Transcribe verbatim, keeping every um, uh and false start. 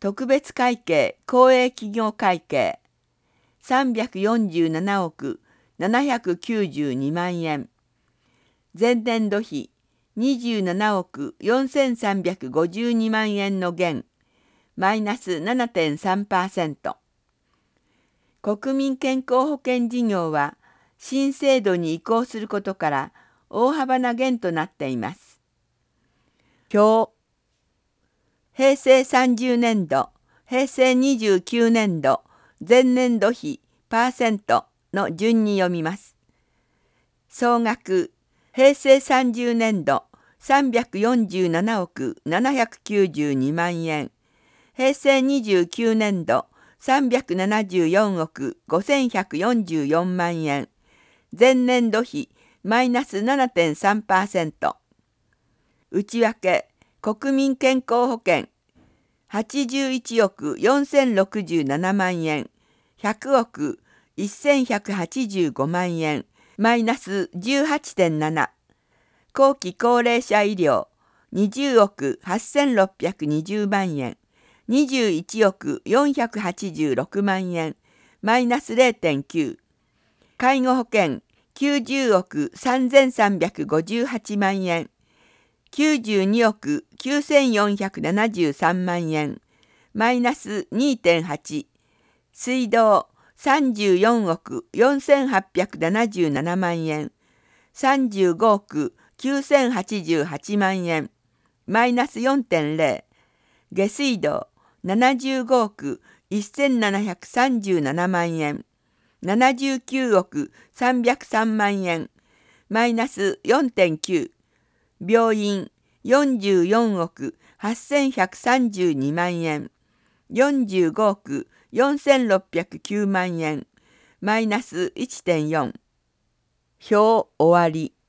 特別会計公営企業会計さんびゃくよんじゅうななおくななひゃくきゅうじゅうにまんえん、前年度比にじゅうななおくよんせんさんびゃくごじゅうにまんえんの減、マイナス ななてんさんパーセント。国民健康保険事業は新制度に移行することから大幅な減となっています。表、平成さんじゅうねんど、平成にじゅうきゅうねんど、前年度比パーセントの順に読みます。総額、平成さんじゅうねんどさんびゃくよんじゅうななおくななひゃくきゅうじゅうにまんえん、平成にじゅうきゅうねんどさんびゃくななじゅうよんおくごせんひゃくよんじゅうよんまんえん、前年度比マイナス ななてんさんパーセント。内訳、国民健康保険はちじゅういちおくよんせんろくじゅうななまんえん、ひゃくおくせんひゃくはちじゅうごまんえん、マイナス じゅうはちてんなな。後期高齢者医療にじゅうおくはっせんろっぴゃくにじゅうまんえん、にじゅういちおくよんひゃくはちじゅうろくまんえん、マイナス れいてんきゅう。介護保険きゅうじゅうおくさんぜんさんびゃくごじゅうはちまんえん、きゅうじゅうにおくきゅうせんよんひゃくななじゅうさんまんえん、マイナス にてんはち。水道さんじゅうよんおくよんせんはっぴゃくななじゅうななまんえん、さんじゅうごおくきゅうせんはちじゅうはちまんえん、マイナス よんてんれい。下水道ななじゅうごおくせんななひゃくさんじゅうななまんえん、ななじゅうきゅうおくさんびゃくさんまんえん、マイナス よんてんきゅう。病院よんじゅうよんおくはっせんひゃくさんじゅうにまんえん、よんじゅうごおくよんせんろっぴゃくきゅうまんえん、マイナス いちてんよん。表終わり。